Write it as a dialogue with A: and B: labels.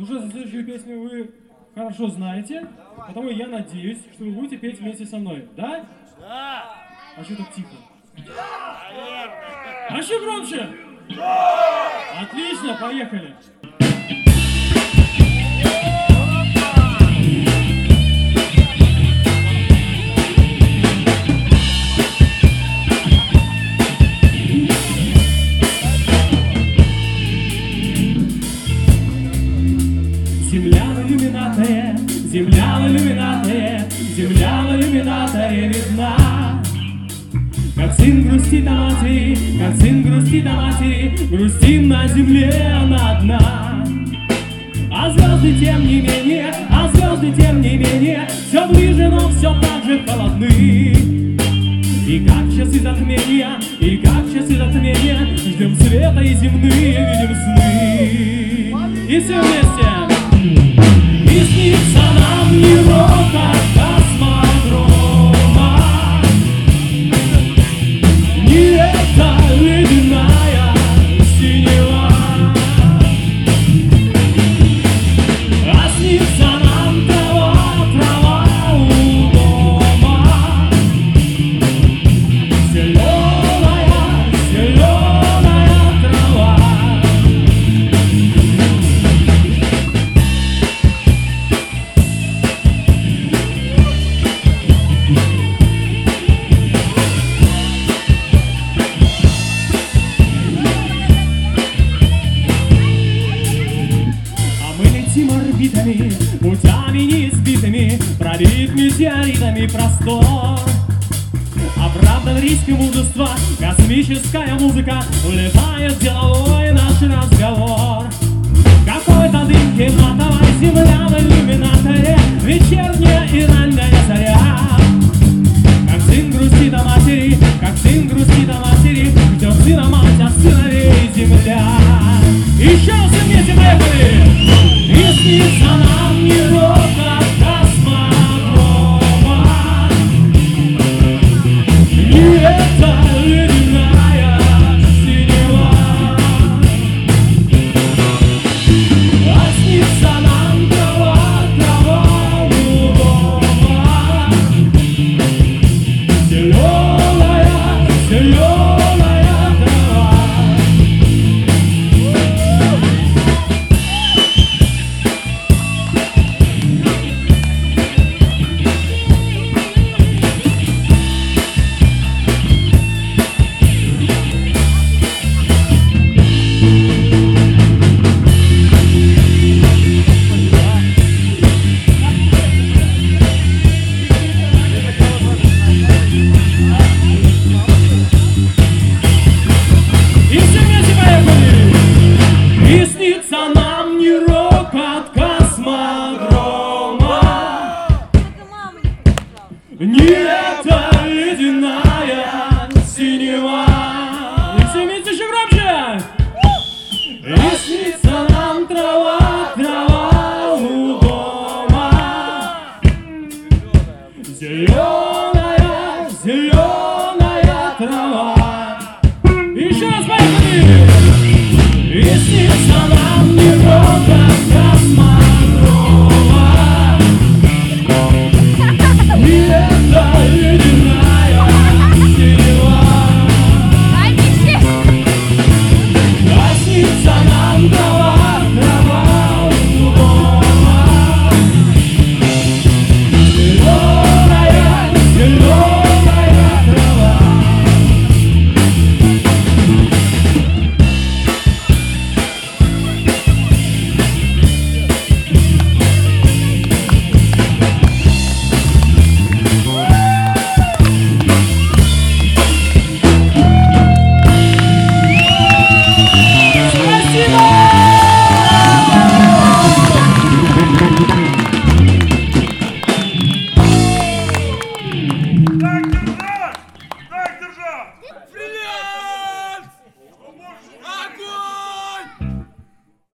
A: Уже за следующую песню вы хорошо знаете, потому я надеюсь, что вы будете петь вместе со мной. Да?
B: Да!
A: А что так тихо?
B: Наверное.
A: А еще громче! Отлично, поехали!
C: Земля иллюминатая, земля иллюминатая видна. Как сын грустит о матери, как сын грустит о матери, грустим на земле она одна. А звезды тем не менее, а звезды тем не менее, все ближе, но все так же холодны. И как часы затмения, и как часы затмения, ждем света и земные видим сны. И все вместе. И снится нам не рока космодрома, не эта ледяная синева, а снится нам трава, трава у дома, зеленая, зеленая трава. Орбитами, путями неизбитыми, пробит метеоритами простор. Оправдан риск и мужество, космическая музыка, улетает деловой наш разговор. Какой-то дым